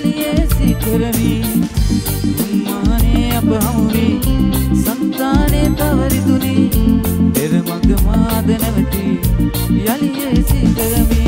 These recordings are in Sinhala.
යලියේ සිකරමි උම්මානේ අප හමුවී සංතානේ තවරිතුනි පෙර මග මාද නැවති යලියේ සිකරමි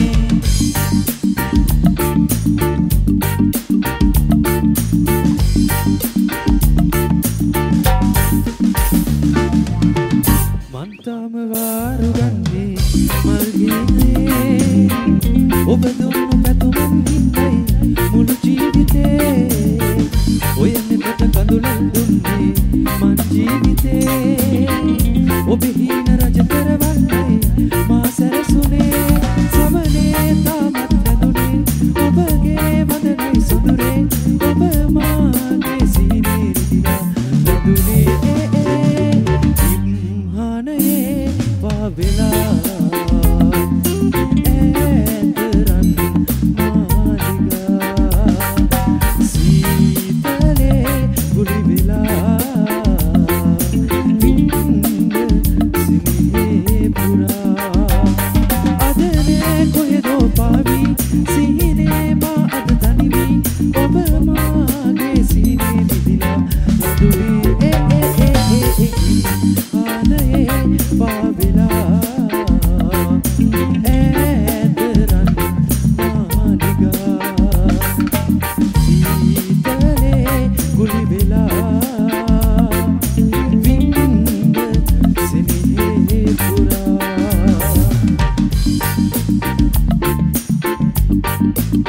මන්තාම වාරු ගන්නේ මල්ගිනේ ඔබ දුන්නු පැතුමන් හිතයි මුළු ජීවිතේ ඔය නෙකට කඳුලෙන් දුන්නේ මන් ජීවිතේ ඔබ හීන රජ කරවන්නේ මා සැරසුනේ සමනේ තාමත් නැදුනේ ඔබගේ වදනේ සුදුරේ ඔබ මාගේ සීනේ රිදිලා නැදුනේ Vela Eteran Maliga Sitale Guli Vela Sine Pura Adane Kohedo Pavi Sine Ma Adanivi Obama Ge Sine Midila Naduli Anaye Pavila Eteran Maliga Sitale Guli Vela Vind Sine Pura